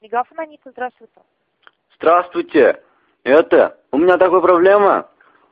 Мегафон, Анита, здравствуйте. Здравствуйте. У меня такая проблема.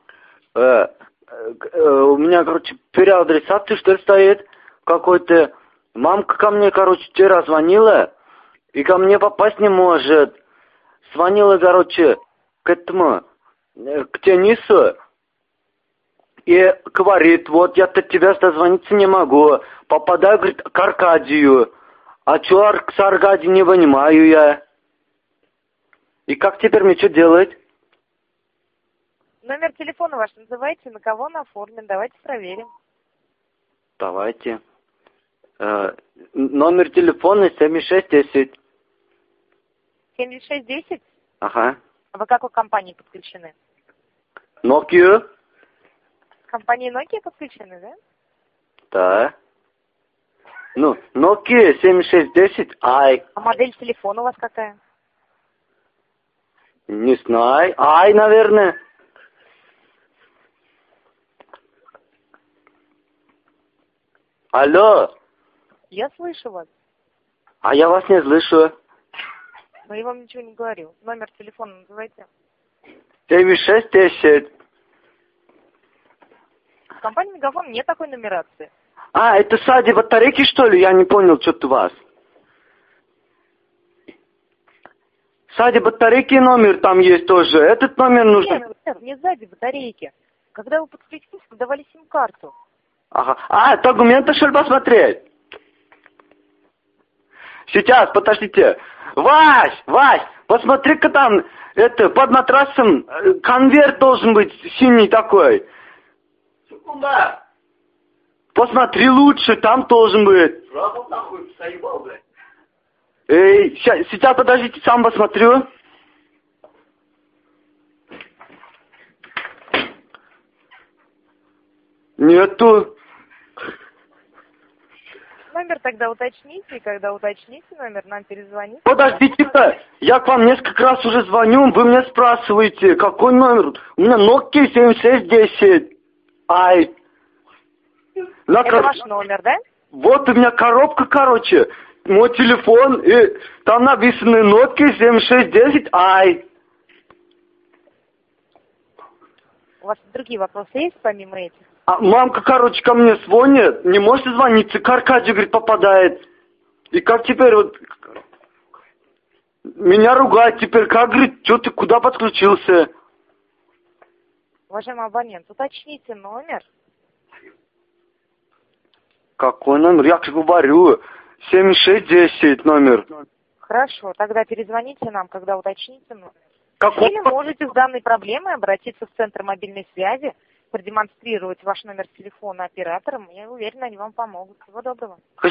У меня, переадресация, что ли, стоит какой-то. Мамка ко мне, вчера звонила, и ко мне попасть не может. Звонила, к Денису, и говорит, вот я-то тебя дозвониться не могу. Попадаю, говорит, к Аркадию. А чё с Аркадием не понимаю я. И как теперь мне что делать? Номер телефона ваш называйте, на кого он оформлен. Давайте проверим. Давайте. Номер телефона 7610. 7610? Ага. А вы к какой компании подключены? Nokia? К компании Nokia подключены, да? Да. Nokia 7610 i. А модель телефона у вас какая? Не знаю. i, наверное. Алло. Я слышу вас. А я вас не слышу. Но я вам ничего не говорю. Номер телефона называйте. 7610. В компании Мегафон нет такой нумерации. Это сзади батарейки, что ли? Я не понял, что-то у вас. Сзади батарейки номер там есть тоже. Этот номер нужен. Нет, не сзади батарейки. Когда вы подключились, вы давали сим-карту. Ага. Документы, что ли, посмотреть? Сейчас, подождите. Вась, посмотри-ка там, под матрасом конверт должен быть синий такой. Секунда. Посмотри лучше, там должен быть. Сейчас, подождите, сам посмотрю. Нету. Номер тогда уточните, и когда уточните номер, нам перезвоните. Подождите-ка, я к вам несколько раз уже звоню, вы меня спрашиваете, какой номер? У меня Nokia 7610. Это ваш номер, да? Вот у меня коробка, мой телефон, и там написано Nokia 7610 У вас другие вопросы есть помимо этих? Мамка, ко мне звонит, не можете звониться, к Аркадию, говорит, попадает. И как теперь меня ругать теперь, как, говорит, что ты куда подключился? Уважаемый абонент, уточните номер. Какой номер? Я же говорю, 7610 номер. Хорошо, тогда перезвоните нам, когда уточните номер. Какой? Или можете с данной проблемой обратиться в Центр мобильной связи, продемонстрировать ваш номер телефона операторам. Я уверена, они вам помогут. Всего доброго.